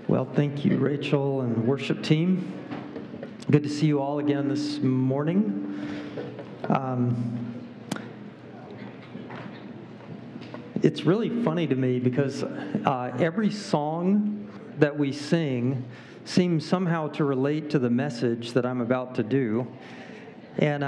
Well, thank you, Rachel and worship team. Good to see you all again this morning. It's really funny to me because every song that we sing seems somehow to relate to the message that I'm about to do. And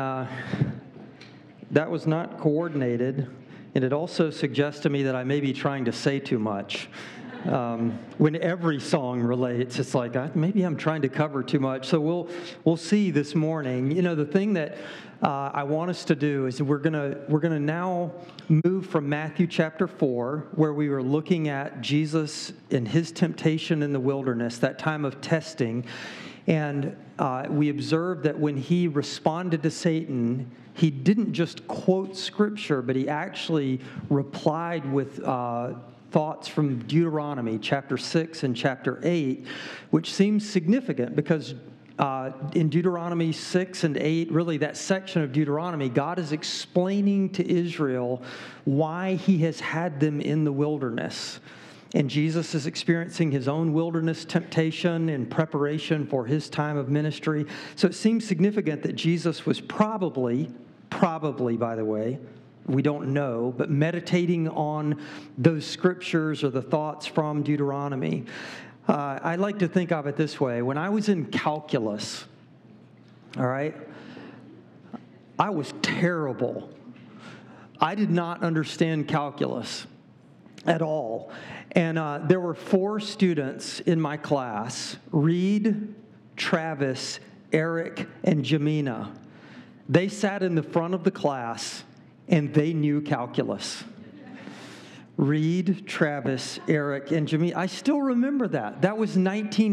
that was not coordinated. And it also suggests to me that I may be trying to say too much. When every song relates, it's like maybe I'm trying to cover too much. So we'll see this morning. You know, the thing that I want us to do is we're gonna now move from Matthew chapter 4, where we were looking at Jesus and his temptation in the wilderness, that time of testing, and we observed that when he responded to Satan, he didn't just quote Scripture, but he actually replied with thoughts from Deuteronomy chapter 6 and chapter 8, which seems significant because in Deuteronomy 6 and 8, really that section of Deuteronomy, God is explaining to Israel why he has had them in the wilderness. And Jesus is experiencing his own wilderness temptation in preparation for his time of ministry. So it seems significant that Jesus was probably, by the way, we don't know, but meditating on those scriptures or the thoughts from Deuteronomy. I like to think of it this way. When I was in calculus, all right, I was terrible. I did not understand calculus at all. And there were 4 students in my class, Reed, Travis, Eric, and Jamina. They sat in the front of the class, and they knew calculus. Reed, Travis, Eric, and Jamina. I still remember that. That was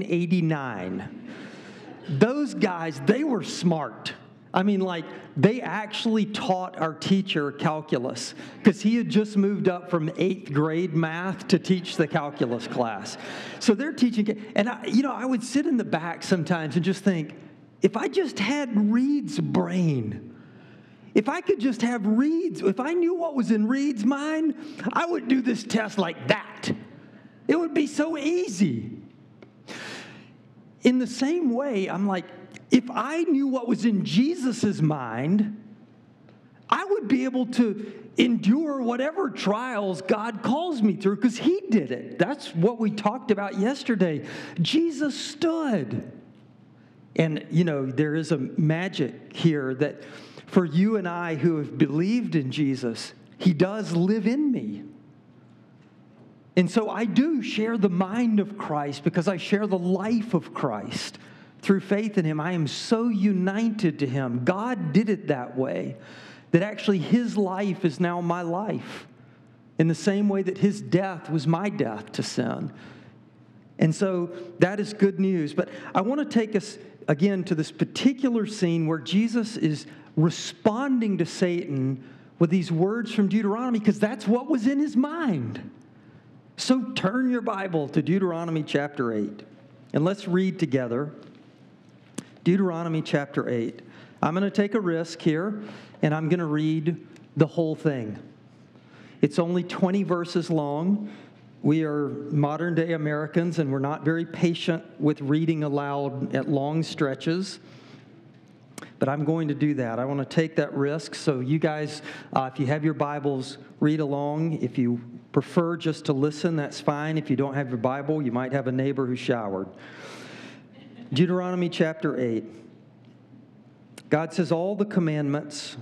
1989. Those guys, they were smart. I mean, like, they actually taught our teacher calculus because he had just moved up from 8th grade math to teach the calculus class. So they're teaching, and I would sit in the back sometimes and just think, if I just had Reed's brain, if I could just have Reed's, if I knew what was in Reed's mind, I would do this test like that. It would be so easy. In the same way, I'm like, if I knew what was in Jesus' mind, I would be able to endure whatever trials God calls me through because he did it. That's what we talked about yesterday. Jesus stood. And, there is a magic here that for you and I who have believed in Jesus, he does live in me. And so I do share the mind of Christ because I share the life of Christ. Through faith in him, I am so united to him. God did it that way, that actually his life is now my life, in the same way that his death was my death to sin. And so that is good news. But I want to take us again to this particular scene where Jesus is responding to Satan with these words from Deuteronomy because that's what was in his mind. So turn your Bible to Deuteronomy chapter 8, and let's read together Deuteronomy chapter 8. I'm going to take a risk here, and I'm going to read the whole thing. It's only 20 verses long. We are modern-day Americans, and we're not very patient with reading aloud at long stretches. But I'm going to do that. I want to take that risk. So you guys, if you have your Bibles, read along. If you prefer just to listen, that's fine. If you don't have your Bible, you might have a neighbor who showered. Deuteronomy chapter 8. God says, all the commandments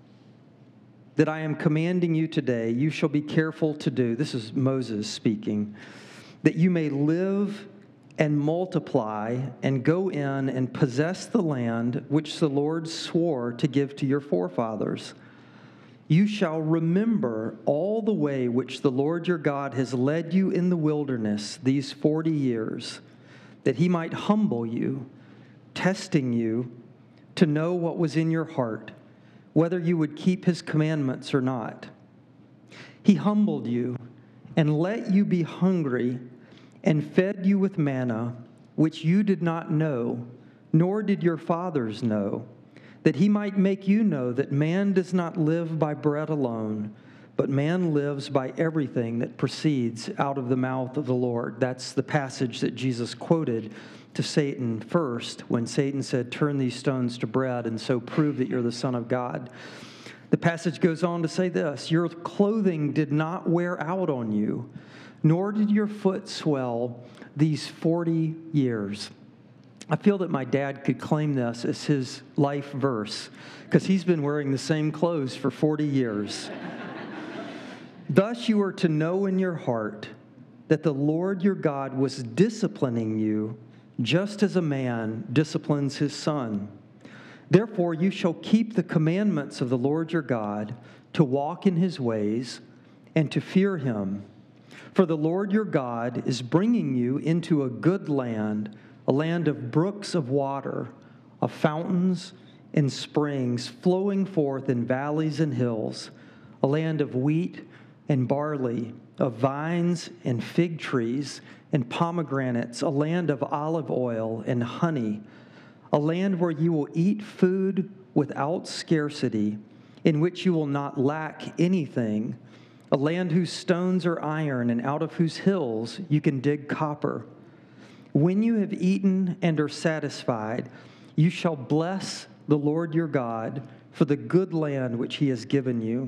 that I am commanding you today, you shall be careful to do. This is Moses speaking. That you may live and multiply and go in and possess the land which the Lord swore to give to your forefathers. You shall remember all the way which the Lord your God has led you in the wilderness these 40 years, that he might humble you, testing you to know what was in your heart, whether you would keep his commandments or not. He humbled you and let you be hungry and fed you with manna, which you did not know, nor did your fathers know, that he might make you know that man does not live by bread alone, but man lives by everything that proceeds out of the mouth of the Lord. That's the passage that Jesus quoted to Satan first when Satan said, turn these stones to bread and so prove that you're the Son of God. The passage goes on to say this, your clothing did not wear out on you, nor did your foot swell these 40 years. I feel that my dad could claim this as his life verse because he's been wearing the same clothes for 40 years. Thus you are to know in your heart that the Lord your God was disciplining you just as a man disciplines his son. Therefore you shall keep the commandments of the Lord your God, to walk in his ways and to fear him. For the Lord your God is bringing you into a good land, a land of brooks of water, of fountains and springs flowing forth in valleys and hills, a land of wheat and barley, of vines and fig trees and pomegranates, a land of olive oil and honey, a land where you will eat food without scarcity, in which you will not lack anything, a land whose stones are iron and out of whose hills you can dig copper. When you have eaten and are satisfied, you shall bless the Lord your God for the good land which he has given you.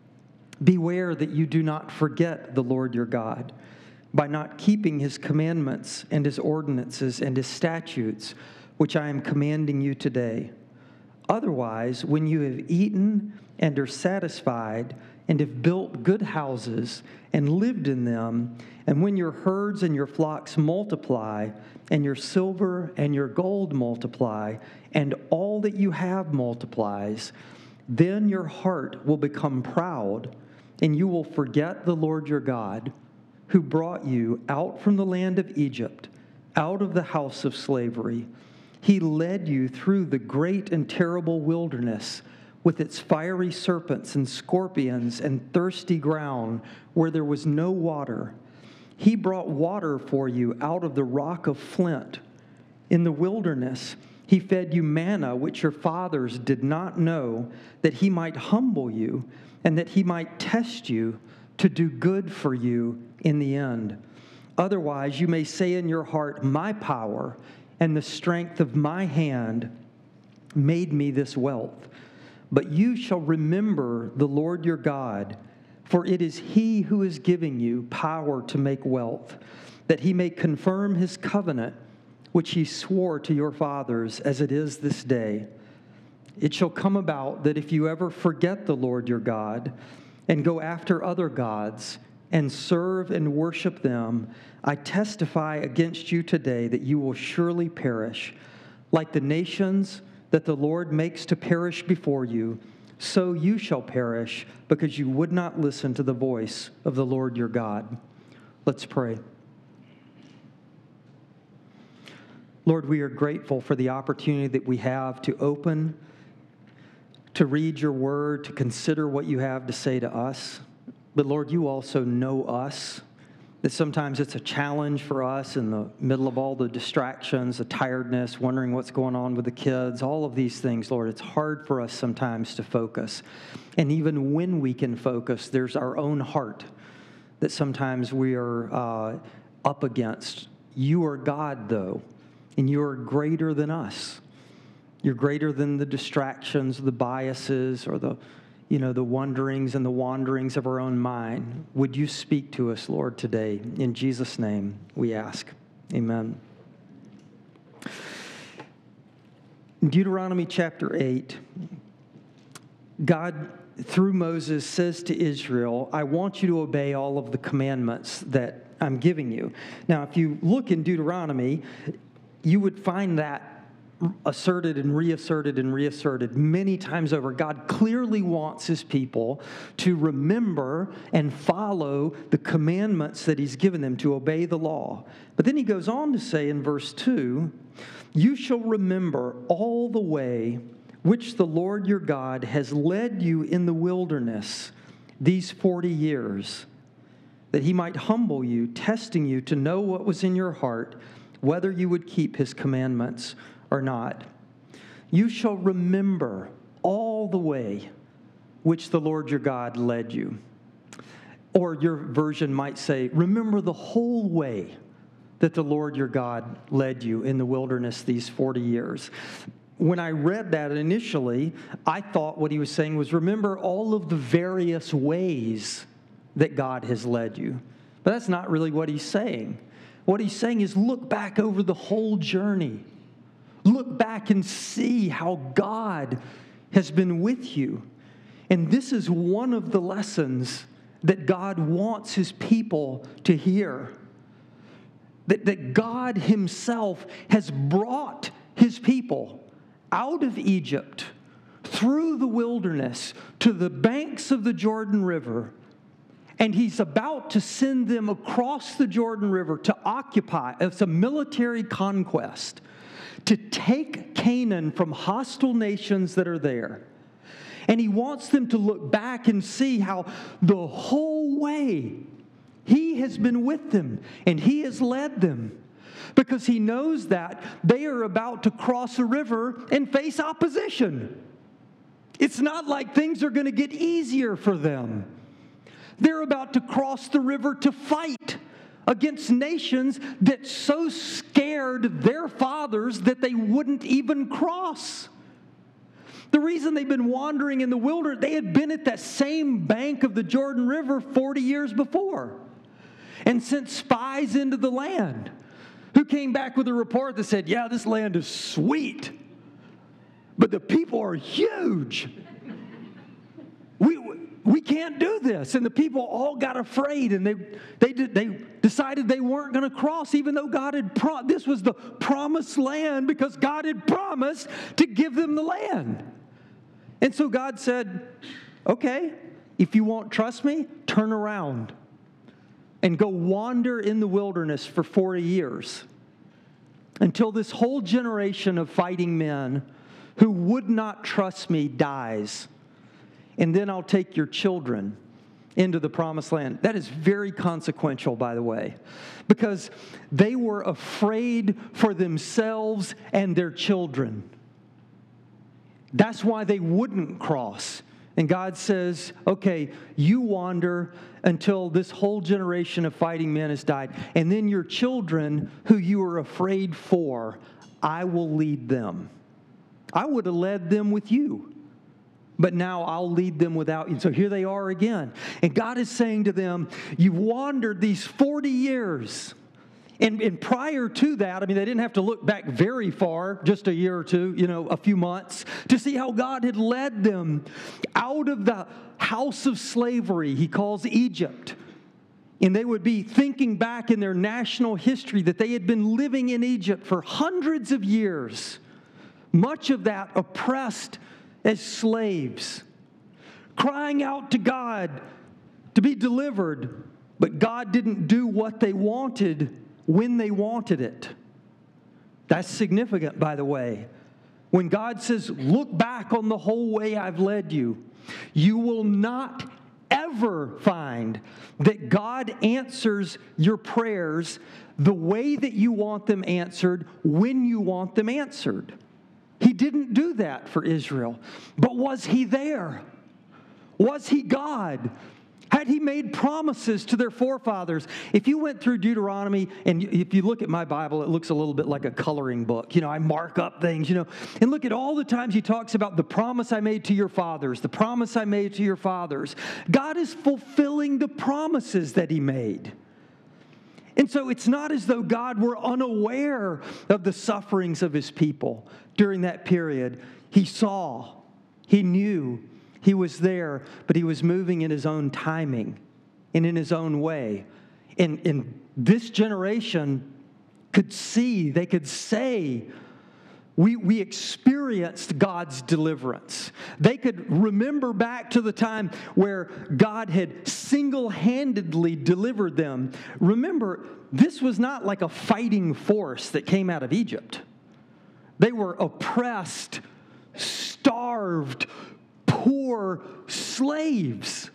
Beware that you do not forget the Lord your God by not keeping his commandments and his ordinances and his statutes, which I am commanding you today. Otherwise, when you have eaten and are satisfied and have built good houses and lived in them, and when your herds and your flocks multiply, and your silver and your gold multiply, and all that you have multiplies, then your heart will become proud, and you will forget the Lord your God, who brought you out from the land of Egypt, out of the house of slavery. He led you through the great and terrible wilderness, with its fiery serpents and scorpions and thirsty ground where there was no water. He brought water for you out of the rock of flint. In the wilderness, he fed you manna which your fathers did not know, that he might humble you and that he might test you to do good for you in the end. Otherwise, you may say in your heart, my power and the strength of my hand made me this wealth. But you shall remember the Lord your God, for it is he who is giving you power to make wealth, that he may confirm his covenant, which he swore to your fathers, as it is this day. It shall come about that if you ever forget the Lord your God, and go after other gods, and serve and worship them, I testify against you today that you will surely perish. Like the nations that the Lord makes to perish before you, so you shall perish, because you would not listen to the voice of the Lord your God. Let's pray. Lord, we are grateful for the opportunity that we have to open, to read your word, to consider what you have to say to us. But Lord, you also know us, that sometimes it's a challenge for us in the middle of all the distractions, the tiredness, wondering what's going on with the kids, all of these things, Lord. It's hard for us sometimes to focus. And even when we can focus, there's our own heart that sometimes we are up against. You are God, though, and you are greater than us. You're greater than the distractions, the biases, or the wonderings and the wanderings of our own mind. Would you speak to us, Lord, today? In Jesus' name we ask. Amen. In Deuteronomy chapter 8, God, through Moses, says to Israel, I want you to obey all of the commandments that I'm giving you. Now, if you look in Deuteronomy, you would find that asserted and reasserted many times over. God clearly wants his people to remember and follow the commandments that he's given them, to obey the law. But then he goes on to say in verse 2, you shall remember all the way which the Lord your God has led you in the wilderness these 40 years, that he might humble you, testing you to know what was in your heart, whether you would keep his commandments or not. You shall remember all the way which the Lord your God led you. Or your version might say, remember the whole way that the Lord your God led you in the wilderness these 40 years. When I read that initially, I thought what he was saying was, remember all of the various ways that God has led you. But that's not really what he's saying. What he's saying is, look back over the whole journey. Look back and see how God has been with you. And this is one of the lessons that God wants his people to hear. That God himself has brought his people out of Egypt, through the wilderness, to the banks of the Jordan River, and he's about to send them across the Jordan River to occupy, it's a military conquest, to take Canaan from hostile nations that are there. And he wants them to look back and see how the whole way he has been with them and he has led them. Because he knows that they are about to cross a river and face opposition. It's not like things are going to get easier for them. They're about to cross the river to fight against nations that so scared their fathers that they wouldn't even cross. The reason they've been wandering in the wilderness, they had been at that same bank of the Jordan River 40 years before and sent spies into the land who came back with a report that said, yeah, this land is sweet, but the people are huge. We can't do this. And the people all got afraid, and they decided they weren't going to cross, even though God had this was the promised land, because God had promised to give them the land. And so God said, okay, if you won't trust me, turn around and go wander in the wilderness for 40 years until this whole generation of fighting men who would not trust me dies. And then I'll take your children into the promised land. That is very consequential, by the way, because they were afraid for themselves and their children. That's why they wouldn't cross. And God says, okay, you wander until this whole generation of fighting men has died. And then your children, who you are afraid for, I will lead them. I would have led them with you, but now I'll lead them without you. So here they are again. And God is saying to them, you've wandered these 40 years. And prior to that, I mean, they didn't have to look back very far, just a year or two, a few months, to see how God had led them out of the house of slavery he calls Egypt. And they would be thinking back in their national history that they had been living in Egypt for hundreds of years, much of that oppressed as slaves, crying out to God to be delivered, but God didn't do what they wanted when they wanted it. That's significant, by the way. When God says, look back on the whole way I've led you, you will not ever find that God answers your prayers the way that you want them answered when you want them answered. He didn't do that for Israel. But was he there? Was he God? Had he made promises to their forefathers? If you went through Deuteronomy, and if you look at my Bible, it looks a little bit like a coloring book. I mark up things, And look at all the times he talks about the promise I made to your fathers, the promise I made to your fathers. God is fulfilling the promises that he made. And so it's not as though God were unaware of the sufferings of his people during that period. He saw, he knew, he was there, but he was moving in his own timing and in his own way. And this generation could see, they could say, we experienced God's deliverance. They could remember back to the time where God had single-handedly delivered them. Remember, this was not like a fighting force that came out of Egypt. They were oppressed, starved, poor slaves.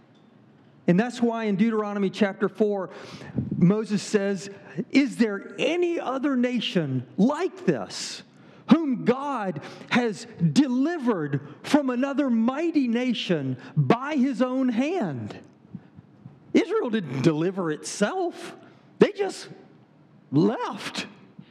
And that's why in Deuteronomy chapter 4, Moses says, is there any other nation like this, whom God has delivered from another mighty nation by his own hand? Israel didn't deliver itself. They just left.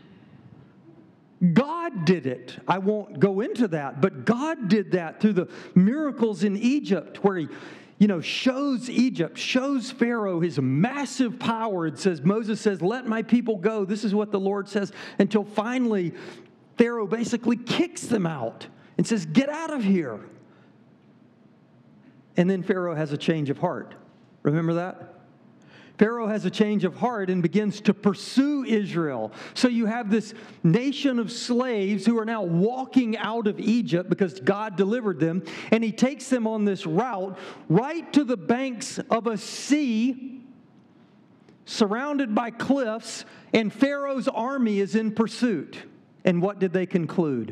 God did it. I won't go into that, but God did that through the miracles in Egypt where he, shows Egypt, shows Pharaoh his massive power. It says, Moses says, let my people go. This is what the Lord says, until finally Pharaoh basically kicks them out and says, get out of here. And then Pharaoh has a change of heart. Remember that? Pharaoh has a change of heart and begins to pursue Israel. So you have this nation of slaves who are now walking out of Egypt because God delivered them. And he takes them on this route right to the banks of a sea surrounded by cliffs. And Pharaoh's army is in pursuit. And what did they conclude?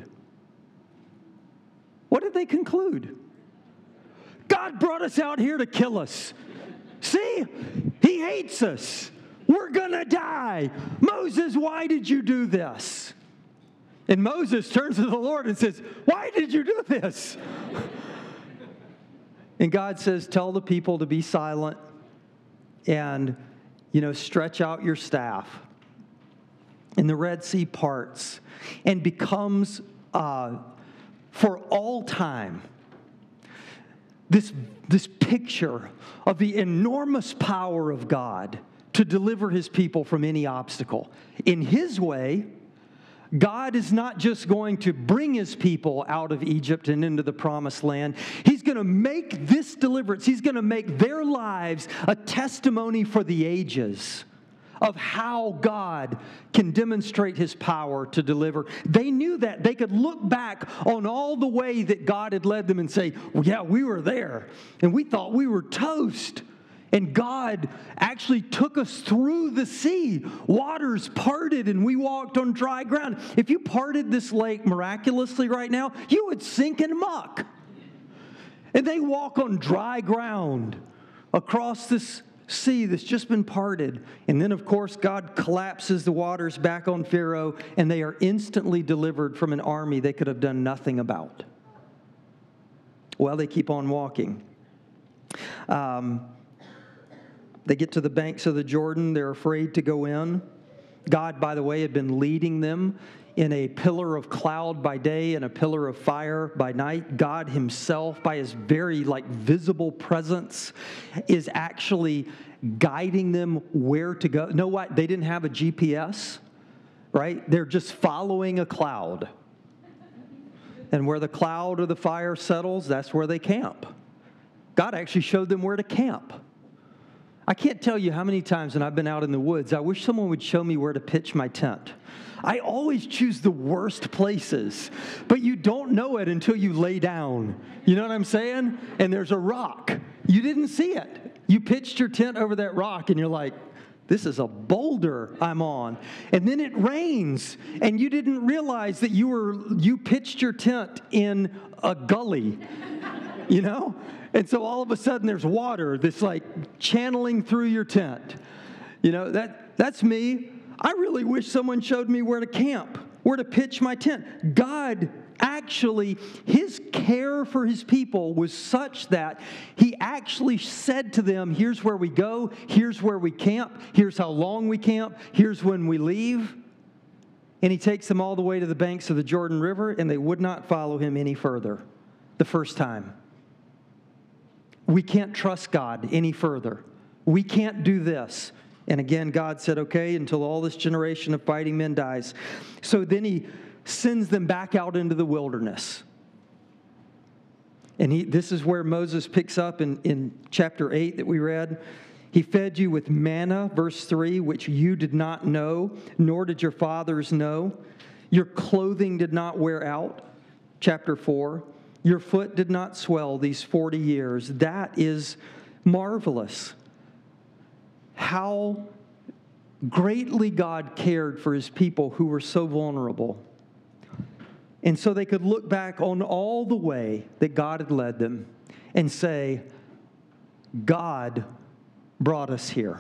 What did they conclude? God brought us out here to kill us. See, he hates us. We're going to die. Moses, why did you do this? And Moses turns to the Lord and says, why did you do this? And God says, tell the people to be silent and, stretch out your staff. And the Red Sea parts and becomes, for all time, this picture of the enormous power of God to deliver his people from any obstacle. In his way, God is not just going to bring his people out of Egypt and into the promised land. He's going to make this deliverance, he's going to make their lives a testimony for the ages of how God can demonstrate his power to deliver. They knew that. They could look back on all the way that God had led them and say, well, yeah, we were there, and we thought we were toast. And God actually took us through the sea. Waters parted, and we walked on dry ground. If you parted this lake miraculously right now, you would sink in muck. And they walk on dry ground across this sea that's just been parted. And then, of course, God collapses the waters back on Pharaoh, and they are instantly delivered from an army they could have done nothing about. Well, they keep on walking. They get to the banks of the Jordan. They're afraid to go in. God, by the way, had been leading them in a pillar of cloud by day and a pillar of fire by night. God himself, by his very visible presence, is actually guiding them where to go. No, what? They didn't have a GPS, right? They're just following a cloud. And where the cloud or the fire settles, that's where they camp. God actually showed them where to camp. I can't tell you how many times when I've been out in the woods, I wish someone would show me where to pitch my tent. I always choose the worst places, but you don't know it until you lay down. You know what I'm saying? And there's a rock. You didn't see it. You pitched your tent over that rock, and you're like, this is a boulder I'm on. And then it rains, and you didn't realize that you pitched your tent in a gully, And so all of a sudden there's water that's channeling through your tent. That's me. I really wish someone showed me where to camp, where to pitch my tent. God actually, his care for his people was such that he actually said to them, here's where we go, here's where we camp, here's how long we camp, here's when we leave. And he takes them all the way to the banks of the Jordan River, and they would not follow him any further the first time. We can't trust God any further. We can't do this. And again, God said, okay, until all this generation of fighting men dies. So then he sends them back out into the wilderness. And this is where Moses picks up in chapter 8 that we read. He fed you with manna, verse 3, which you did not know, nor did your fathers know. Your clothing did not wear out, chapter 4. Your foot did not swell these 40 years. That is marvelous. How greatly God cared for his people who were so vulnerable. And so they could look back on all the way that God had led them and say, God brought us here.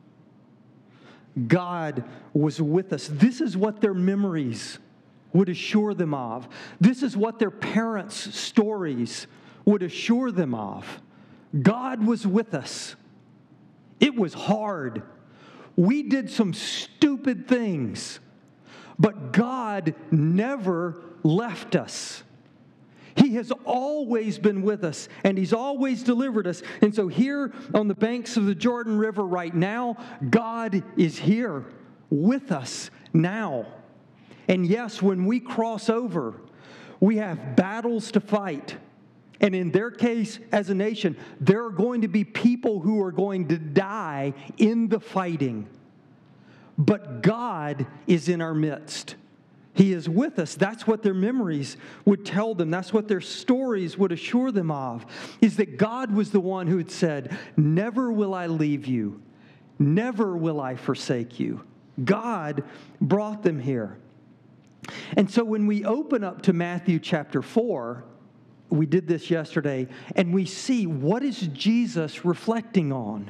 God was with us. This is what their memories would assure them of. This is what their parents' stories would assure them of. God was with us. It was hard. We did some stupid things, but God never left us. He has always been with us, and He's always delivered us. And so here on the banks of the Jordan River right now, God is here with us now. And yes, when we cross over, we have battles to fight. And in their case, as a nation, there are going to be people who are going to die in the fighting. But God is in our midst. He is with us. That's what their memories would tell them. That's what their stories would assure them of, is that God was the one who had said, "Never will I leave you. Never will I forsake you." God brought them here. And so when we open up to Matthew chapter 4, we did this yesterday, and we see, what is Jesus reflecting on?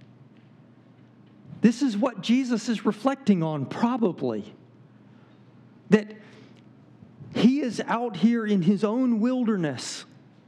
This is what Jesus is reflecting on, probably. That He is out here in His own wilderness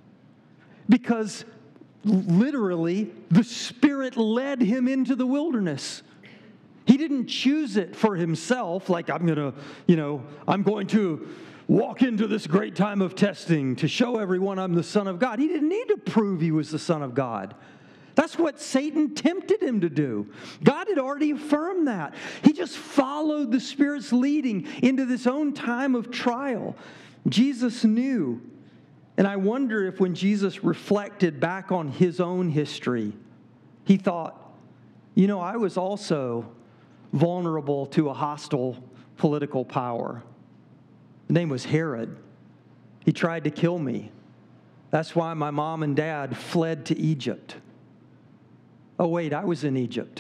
because literally the Spirit led Him into the wilderness. He didn't choose it for Himself, like I'm going to walk into this great time of testing to show everyone I'm the Son of God. He didn't need to prove He was the Son of God. That's what Satan tempted Him to do. God had already affirmed that. He just followed the Spirit's leading into this own time of trial. Jesus knew. And I wonder if when Jesus reflected back on His own history, He thought, I was also vulnerable to a hostile political power. The name was Herod. He tried to kill me. That's why my mom and dad fled to Egypt. Oh, wait, I was in Egypt.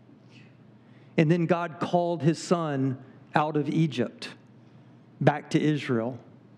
And then God called His Son out of Egypt back to Israel.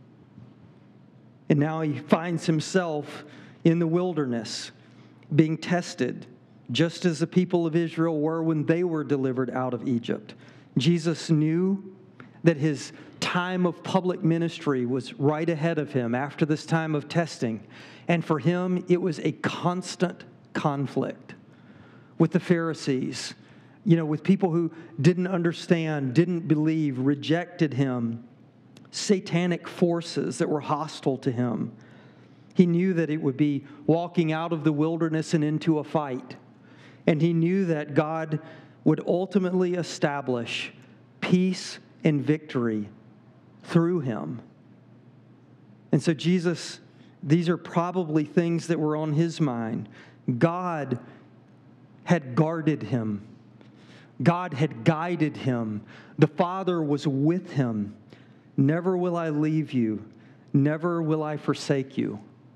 And now He finds Himself in the wilderness being tested, just as the people of Israel were when they were delivered out of Egypt. Jesus knew that His time of public ministry was right ahead of Him after this time of testing. And for Him, it was a constant conflict with the Pharisees, with people who didn't understand, didn't believe, rejected Him, satanic forces that were hostile to Him. He knew that it would be walking out of the wilderness and into a fight. And He knew that God would ultimately establish peace and victory through Him. And so Jesus, these are probably things that were on His mind. God had guarded Him. God had guided Him. The Father was with Him. Never will I leave you. Never will I forsake you.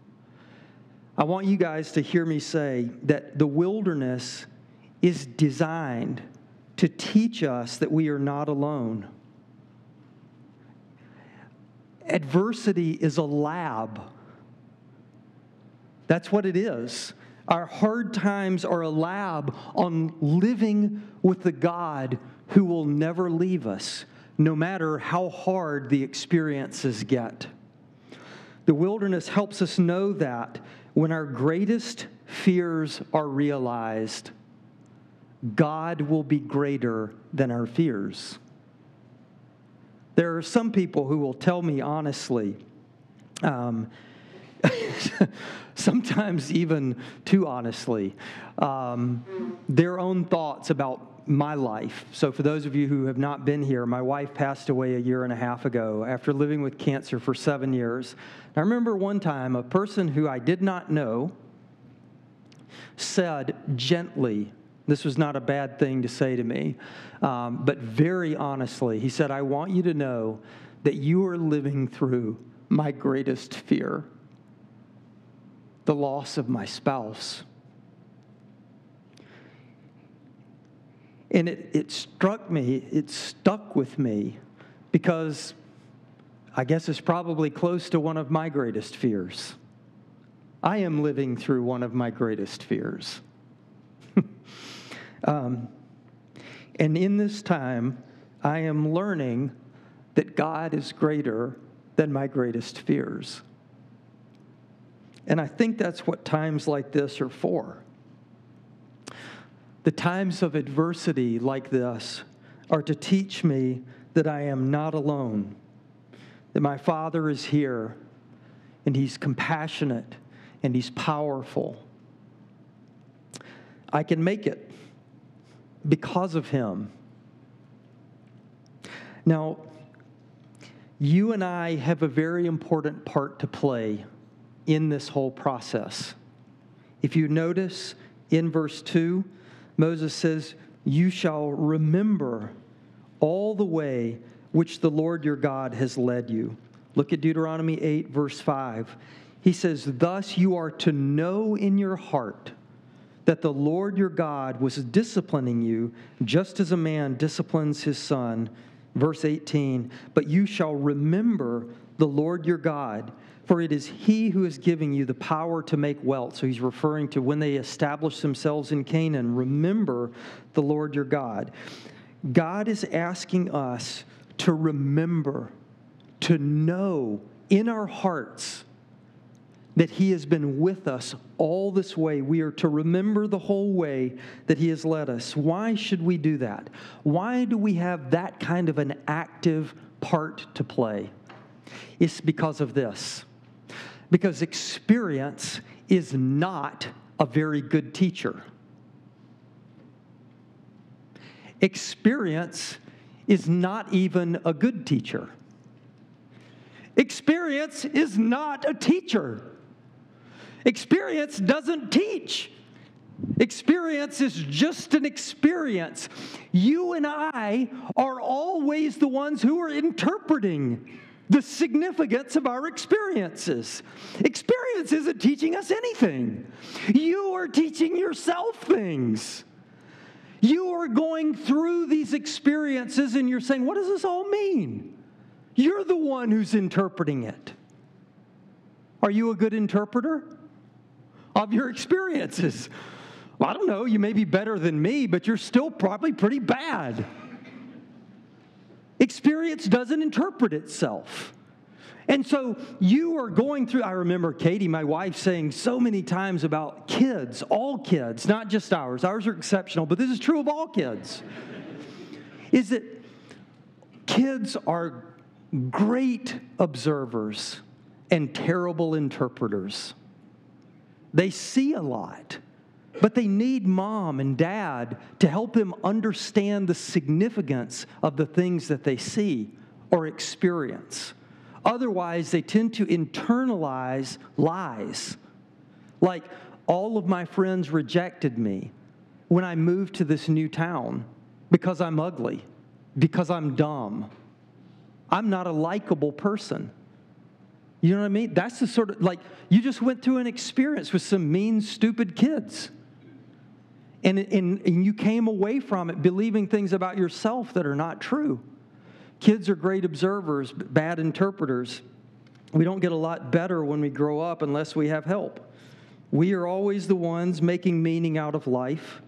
I want you guys to hear me say that the wilderness is designed to teach us that we are not alone. Adversity is a lab. That's what it is. Our hard times are a lab on living with the God who will never leave us, no matter how hard the experiences get. The wilderness helps us know that when our greatest fears are realized, God will be greater than our fears. There are some people who will tell me honestly, sometimes even too honestly, their own thoughts about my life. So for those of you who have not been here, my wife passed away a year and a half ago after living with cancer for 7 years. I remember one time a person who I did not know said gently, this was not a bad thing to say to me, but very honestly, he said, "I want you to know that you are living through my greatest fear, the loss of my spouse." And it struck me, it stuck with me, because I guess it's probably close to one of my greatest fears. I am living through one of my greatest fears. And in this time, I am learning that God is greater than my greatest fears. And I think that's what times like this are for. The times of adversity like this are to teach me that I am not alone, that my Father is here, and He's compassionate, and He's powerful. I can make it because of Him. Now, you and I have a very important part to play in this whole process. If you notice in verse 2, Moses says, "You shall remember all the way which the Lord your God has led you." Look at Deuteronomy 8, verse 5. He says, "Thus you are to know in your heart that the Lord your God was disciplining you, just as a man disciplines his son." Verse 18, "But you shall remember the Lord your God, for it is He who is giving you the power to make wealth." So he's referring to when they established themselves in Canaan. Remember the Lord your God. God is asking us to remember, to know in our hearts that He has been with us all this way. We are to remember the whole way that He has led us. Why should we do that? Why do we have that kind of an active part to play? It's because of this. Because experience is not a very good teacher. Experience is not even a good teacher. Experience is not a teacher. Experience doesn't teach. Experience is just an experience. You and I are always the ones who are interpreting the significance of our experiences. Experience isn't teaching us anything. You are teaching yourself things. You are going through these experiences and you're saying, what does this all mean? You're the one who's interpreting it. Are you a good interpreter of your experiences? Well, I don't know, you may be better than me, but you're still probably pretty bad. Experience doesn't interpret itself. And so you are going through, I remember Katie, my wife, saying so many times about kids, all kids, not just ours. Ours are exceptional, but this is true of all kids, is that kids are great observers and terrible interpreters. They see a lot, but they need mom and dad to help them understand the significance of the things that they see or experience. Otherwise, they tend to internalize lies. Like, all of my friends rejected me when I moved to this new town because I'm ugly, because I'm dumb. I'm not a likable person. You know what I mean? That's the sort of, like, you just went through an experience with some mean, stupid kids. And you came away from it believing things about yourself that are not true. Kids are great observers, but bad interpreters. We don't get a lot better when we grow up unless we have help. We are always the ones making meaning out of life.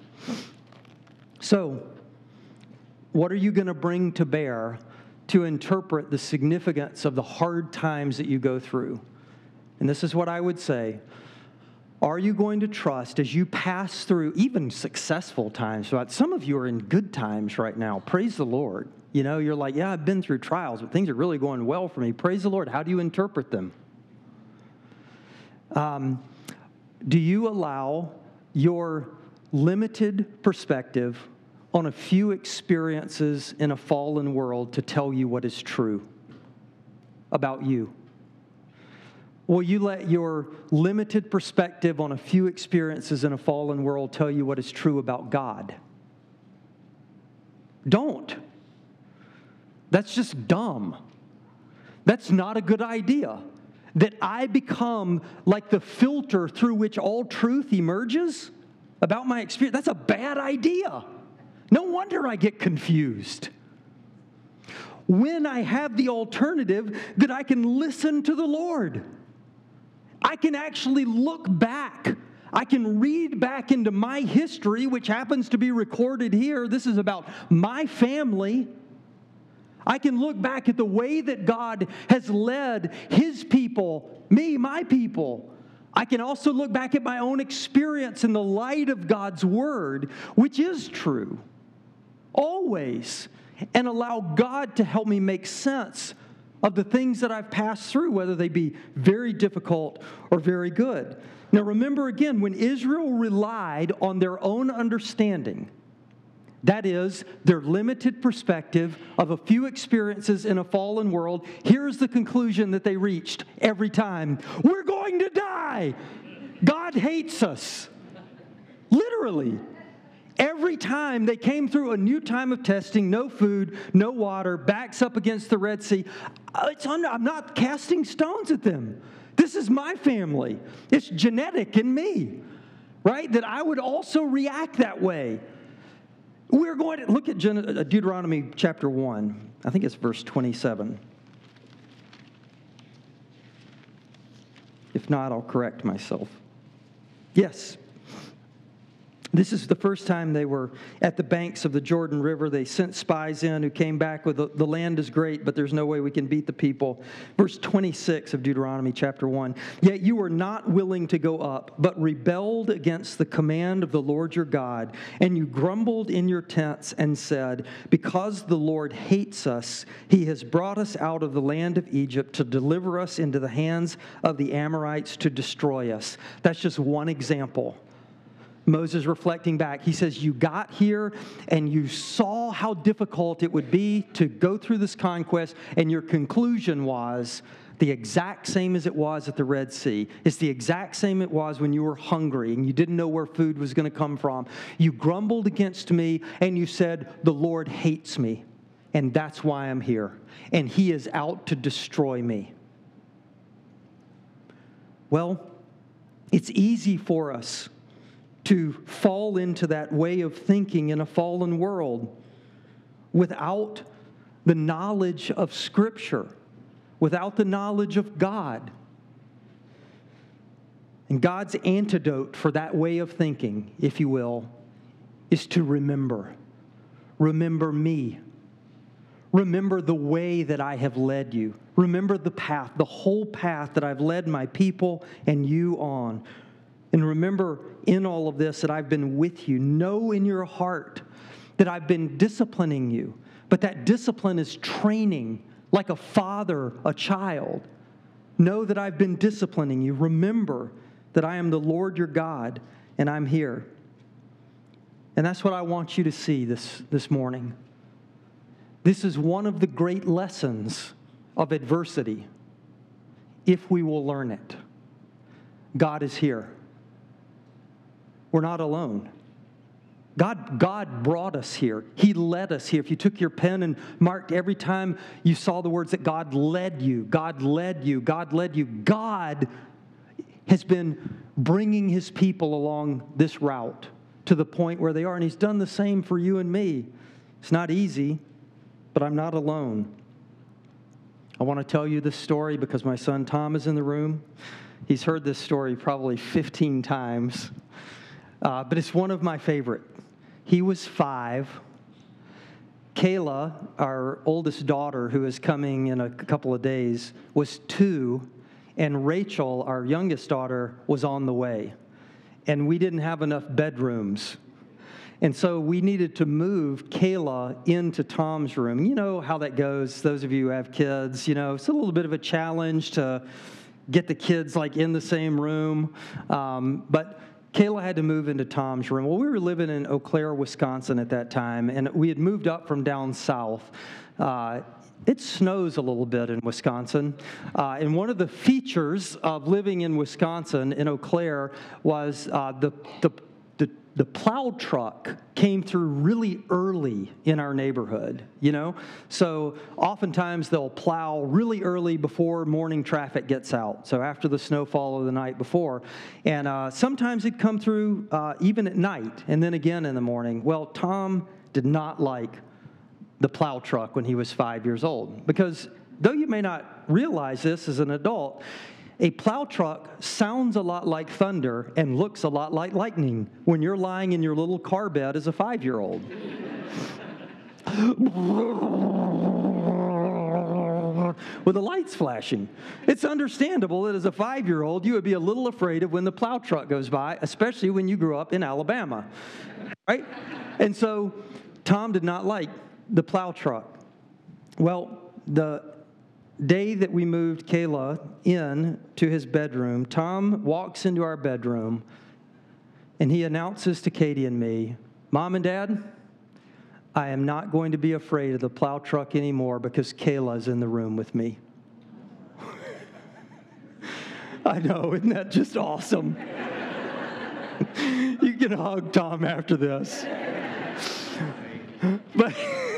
So, what are you going to bring to bear to interpret the significance of the hard times that you go through? And this is what I would say. Are you going to trust as you pass through even successful times? Some of you are in good times right now. Praise the Lord. You know, you're like, yeah, I've been through trials, but things are really going well for me. Praise the Lord. How do you interpret them? Do you allow your limited perspective on a few experiences in a fallen world to tell you what is true about you? Will you let your limited perspective on a few experiences in a fallen world tell you what is true about God? Don't. That's just dumb. That's not a good idea. That I become like the filter through which all truth emerges about my experience. That's a bad idea. No wonder I get confused. When I have the alternative that I can listen to the Lord, I can actually look back. I can read back into my history, which happens to be recorded here. This is about my family. I can look back at the way that God has led His people, me, my people. I can also look back at my own experience in the light of God's Word, which is true, always, and allow God to help me make sense of the things that I've passed through, whether they be very difficult or very good. Now remember again, when Israel relied on their own understanding, that is, their limited perspective of a few experiences in a fallen world, here's the conclusion that they reached every time. We're going to die. God hates us. Literally. Every time they came through a new time of testing, no food, no water, backs up against the Red Sea, I'm not casting stones at them. This is my family. It's genetic in me, right? That I would also react that way. We're going to look at Deuteronomy chapter 1. I think it's verse 27. If not, I'll correct myself. Yes. This is the first time they were at the banks of the Jordan River. They sent spies in who came back with, the land is great, but there's no way we can beat the people. Verse 26 of Deuteronomy chapter 1. Yet you were not willing to go up, but rebelled against the command of the Lord your God. And you grumbled in your tents and said, because the Lord hates us, he has brought us out of the land of Egypt to deliver us into the hands of the Amorites to destroy us. That's just one example. Moses reflecting back, he says, you got here and you saw how difficult it would be to go through this conquest, and your conclusion was the exact same as it was at the Red Sea. It's the exact same it was when you were hungry and you didn't know where food was going to come from. You grumbled against me and you said, the Lord hates me, and that's why I'm here, and he is out to destroy me. Well, it's easy for us to fall into that way of thinking in a fallen world without the knowledge of Scripture, without the knowledge of God. And God's antidote for that way of thinking, if you will, is to remember. Remember me. Remember the way that I have led you. Remember the path, the whole path that I've led my people and you on. And remember in all of this that I've been with you. Know in your heart that I've been disciplining you. But that discipline is training like a father, a child. Know that I've been disciplining you. Remember that I am the Lord your God and I'm here. And that's what I want you to see this morning. This is one of the great lessons of adversity, if we will learn it. God is here. We're not alone. God brought us here. He led us here. If you took your pen and marked every time you saw the words that God led you, God led you, God led you, God has been bringing his people along this route to the point where they are. And he's done the same for you and me. It's not easy, but I'm not alone. I want to tell you this story because my son Tom is in the room. He's heard this story probably 15 times. But it's one of my favorite. He was 5. Kayla, our oldest daughter, who is coming in a couple of days, was 2. And Rachel, our youngest daughter, was on the way. And we didn't have enough bedrooms. And so we needed to move Kayla into Tom's room. You know how that goes. Those of you who have kids, it's a little bit of a challenge to get the kids in the same room. But Kayla had to move into Tom's room. Well, we were living in Eau Claire, Wisconsin at that time, and we had moved up from down south. It snows a little bit in Wisconsin. And one of the features of living in Wisconsin, in Eau Claire, was the plow truck came through really early in our neighborhood, So oftentimes they'll plow really early before morning traffic gets out, so after the snowfall of the night before. And sometimes it'd come through even at night and then again in the morning. Well, Tom did not like the plow truck when he was 5 years old because though you may not realize this as an adult, a plow truck sounds a lot like thunder and looks a lot like lightning when you're lying in your little car bed as a 5-year-old. with the lights flashing. It's understandable that as a 5-year-old, you would be a little afraid of when the plow truck goes by, especially when you grew up in Alabama, right? And so Tom did not like the plow truck. Well, the day that we moved Kayla in to his bedroom, Tom walks into our bedroom, and he announces to Katie and me, Mom and Dad, I am not going to be afraid of the plow truck anymore because Kayla's in the room with me. I know, isn't that just awesome? You can hug Tom after this. But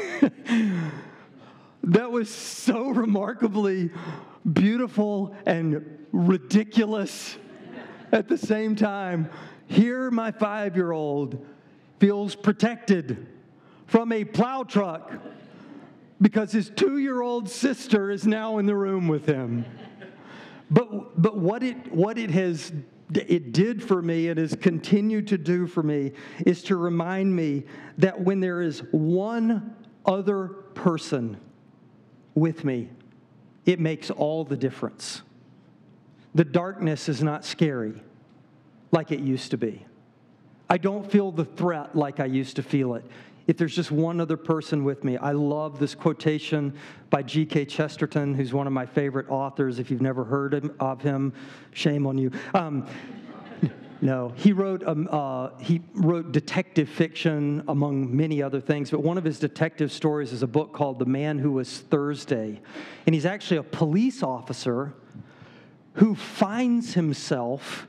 that was so remarkably beautiful and ridiculous at the same time. Here, my 5-year-old feels protected from a plow truck because his 2-year-old sister is now in the room with him. But what it did for me and has continued to do for me is to remind me that when there is one other person with me, it makes all the difference. The darkness is not scary like it used to be. I don't feel the threat like I used to feel it. If there's just one other person with me. I love this quotation by G.K. Chesterton, who's one of my favorite authors. If you've never heard of him, shame on you. No, he wrote detective fiction among many other things, but one of his detective stories is a book called The Man Who Was Thursday. And he's actually a police officer who finds himself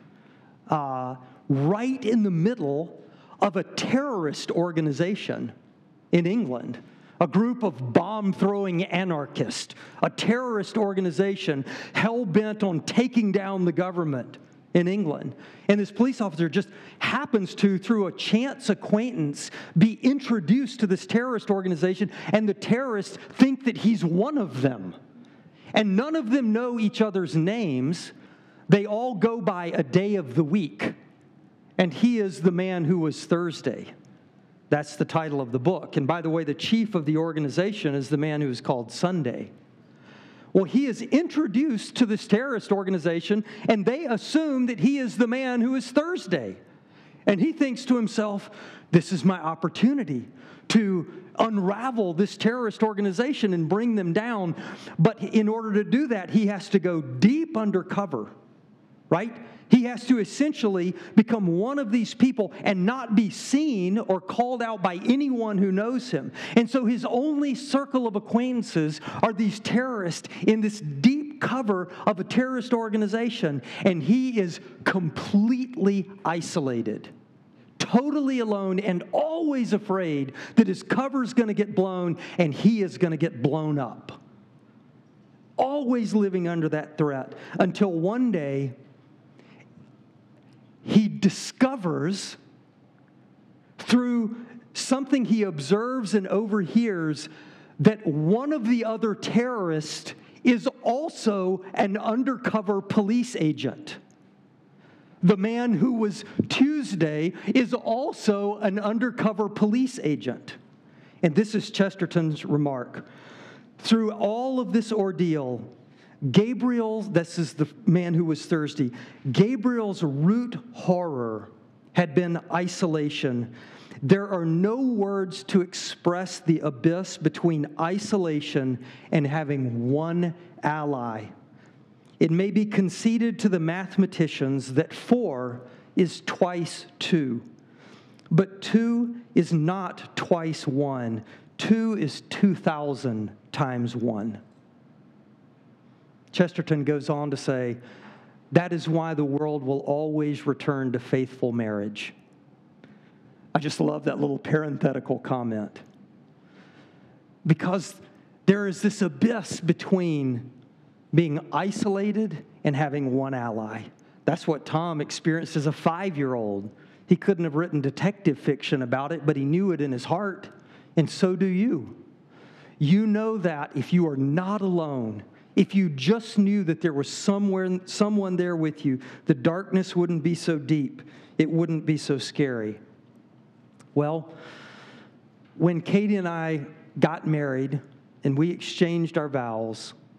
right in the middle of a terrorist organization in England, a group of bomb-throwing anarchists, a terrorist organization hell-bent on taking down the government in England. And this police officer just happens to, through a chance acquaintance, be introduced to this terrorist organization, and the terrorists think that he's one of them. And none of them know each other's names. They all go by a day of the week. And he is the man who was Thursday. That's the title of the book. And by the way, the chief of the organization is the man who is called Sunday. Well, he is introduced to this terrorist organization, and they assume that he is the man who is Thursday. And he thinks to himself, this is my opportunity to unravel this terrorist organization and bring them down. But in order to do that, he has to go deep undercover, right? He has to essentially become one of these people and not be seen or called out by anyone who knows him. And so his only circle of acquaintances are these terrorists in this deep cover of a terrorist organization. And he is completely isolated, totally alone, and always afraid that his cover is going to get blown and he is going to get blown up. Always living under that threat until one day, he discovers through something he observes and overhears that one of the other terrorists is also an undercover police agent. The man who was Tuesday is also an undercover police agent. And this is Chesterton's remark. Through all of this ordeal, Gabriel, this is the man who was Thursday, Gabriel's root horror had been isolation. There are no words to express the abyss between isolation and having one ally. It may be conceded to the mathematicians that 4 is twice 2, but 2 is not twice 1. 2 is 2,000 times 1. Chesterton goes on to say, that is why the world will always return to faithful marriage. I just love that little parenthetical comment. Because there is this abyss between being isolated and having one ally. That's what Tom experienced as a 5-year-old. He couldn't have written detective fiction about it, but he knew it in his heart, and so do you. You know that if you are not alone, if you just knew that there was someone there with you, the darkness wouldn't be so deep. It wouldn't be so scary. Well, when Katie and I got married and we exchanged our vows,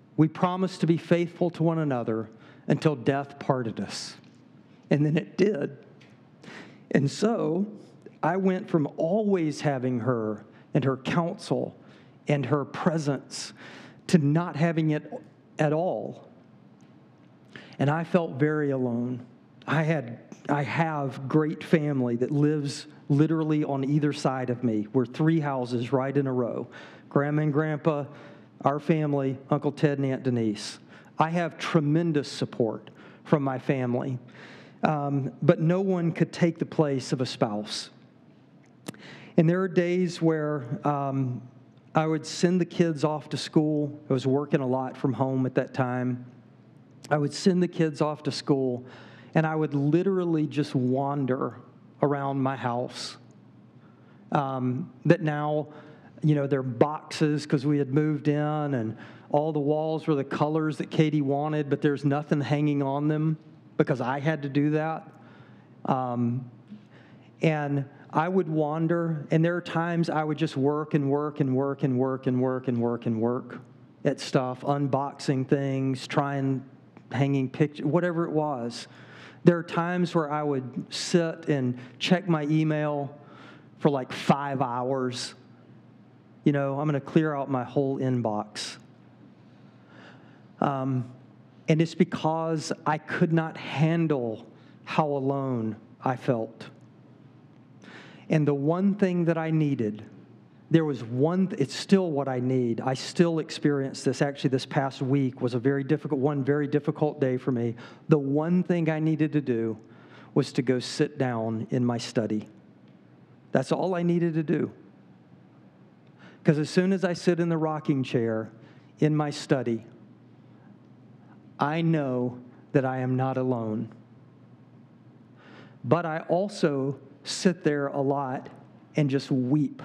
We promised to be faithful to one another until death parted us. And then it did. And so I went from always having her and her counsel and her presence to not having it at all. And I felt very alone. I have great family that lives literally on either side of me. We're 3 houses right in a row. Grandma and Grandpa, our family, Uncle Ted and Aunt Denise. I have tremendous support from my family, but no one could take the place of a spouse. And there are days where I would send the kids off to school. I was working a lot from home at that time. I would send the kids off to school, and I would literally just wander around my house. That now, they're boxes because we had moved in, and all the walls were the colors that Katie wanted, but there's nothing hanging on them because I had to do that. And I would wander, and there are times I would just work and work and work and work and work and work and work at stuff, unboxing things, hanging pictures, whatever it was. There are times where I would sit and check my email for like 5 hours. I'm going to clear out my whole inbox. And it's because I could not handle how alone I felt. And the one thing that I needed, it's still what I need. I still experience this. Actually, this past week was a very difficult day for me. The one thing I needed to do was to go sit down in my study. That's all I needed to do. Because as soon as I sit in the rocking chair in my study, I know that I am not alone. But I also sit there a lot and just weep.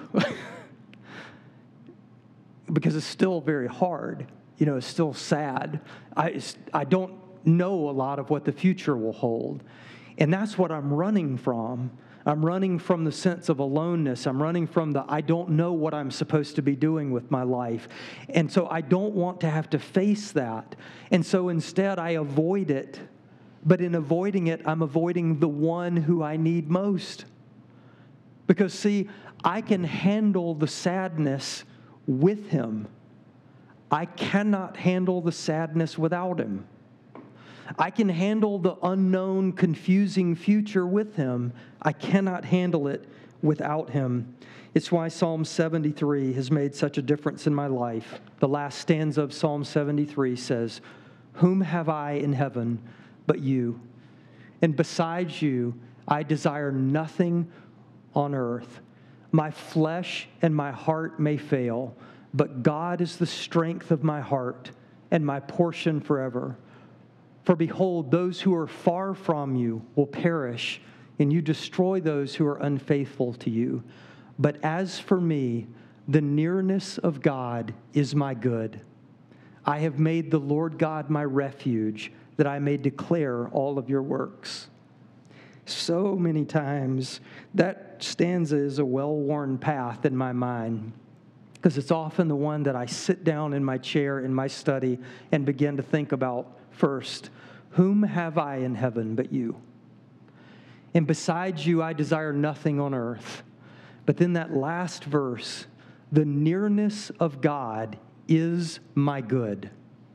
Because it's still very hard. It's still sad. I don't know a lot of what the future will hold. And that's what I'm running from. I'm running from the sense of aloneness. I'm running from I don't know what I'm supposed to be doing with my life. And so I don't want to have to face that. And so instead I avoid it. But in avoiding it, I'm avoiding the one who I need most. Because, see, I can handle the sadness with him. I cannot handle the sadness without him. I can handle the unknown, confusing future with him. I cannot handle it without him. It's why Psalm 73 has made such a difference in my life. The last stanza of Psalm 73 says, "Whom have I in heaven but you? And besides you, I desire nothing on earth. My flesh and my heart may fail, but God is the strength of my heart and my portion forever. For behold, those who are far from you will perish, and you destroy those who are unfaithful to you. But as for me, the nearness of God is my good. I have made the Lord God my refuge, that I may declare all of your works." So many times, that stanza is a well-worn path in my mind, because it's often the one that I sit down in my chair in my study and begin to think about first. Whom have I in heaven but you? And besides you, I desire nothing on earth. But then that last verse, the nearness of God is my good.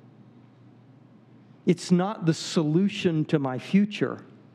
It's not the solution to my future.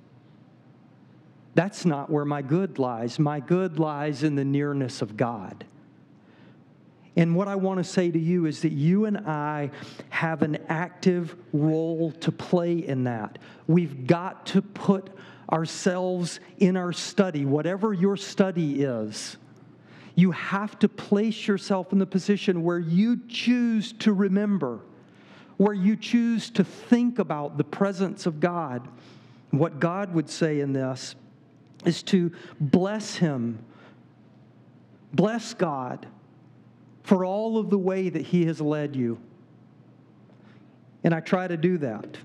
That's not where my good lies. My good lies in the nearness of God. And what I want to say to you is that you and I have an active role to play in that. We've got to put ourselves in our study, whatever your study is. You have to place yourself in the position where you choose to remember, where you choose to think about the presence of God. What God would say in this is to bless Him, bless God for all of the way that He has led you. And I try to do that.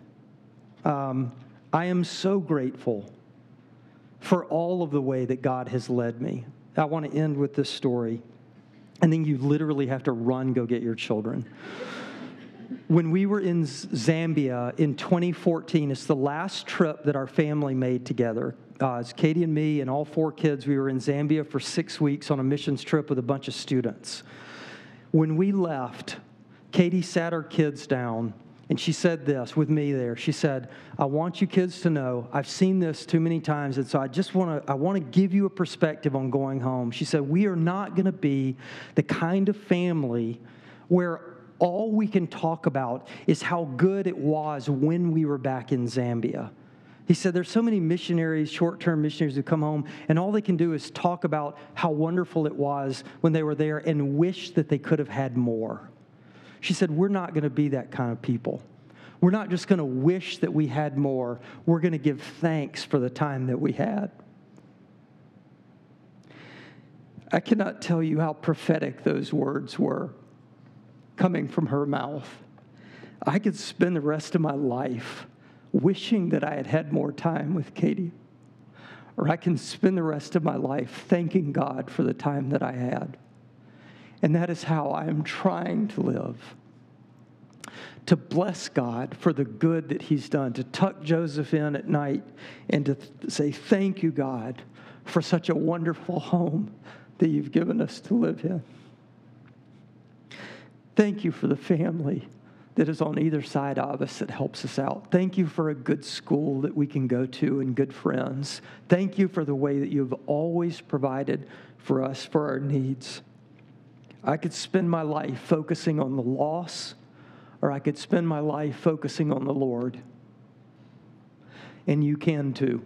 I am so grateful for all of the way that God has led me. I want to end with this story. And then you literally have to run, go get your children. when we were in Zambia in 2014, it's the last trip that our family made together. It's Katie and me and all 4 kids. We were in Zambia for 6 weeks on a missions trip with a bunch of students. When we left, Katie sat her kids down, and she said this with me there. She said, I want you kids to know, I've seen this too many times, and so I want to give you a perspective on going home. She said, we are not going to be the kind of family where all we can talk about is how good it was when we were back in Zambia. He said, there's so many missionaries, short-term missionaries who come home, and all they can do is talk about how wonderful it was when they were there and wish that they could have had more. She said, we're not going to be that kind of people. We're not just going to wish that we had more. We're going to give thanks for the time that we had. I cannot tell you how prophetic those words were coming from her mouth. I could spend the rest of my life wishing that I had had more time with Katie, or I can spend the rest of my life thanking God for the time that I had. And that is how I am trying to live. To bless God for the good that He's done, to tuck Joseph in at night and to say, thank you, God, for such a wonderful home that you've given us to live in. Thank you for the family that is on either side of us that helps us out. Thank you for a good school that we can go to and good friends. Thank you for the way that you've always provided for us for our needs. I could spend my life focusing on the loss, or I could spend my life focusing on the Lord. And you can too.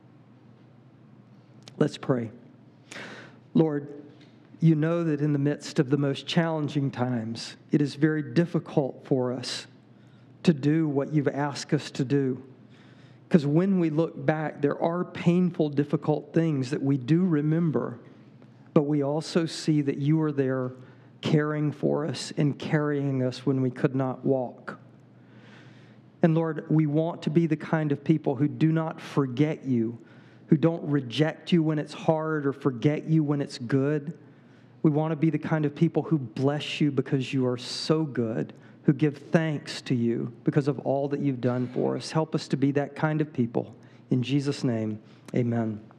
Let's pray. Lord, you know that in the midst of the most challenging times, it is very difficult for us to do what you've asked us to do. Because when we look back, there are painful, difficult things that we do remember, but we also see that you were there caring for us and carrying us when we could not walk. And Lord, we want to be the kind of people who do not forget you, who don't reject you when it's hard or forget you when it's good. We want to be the kind of people who bless you because you are so good, who give thanks to you because of all that you've done for us. Help us to be that kind of people. In Jesus' name, amen.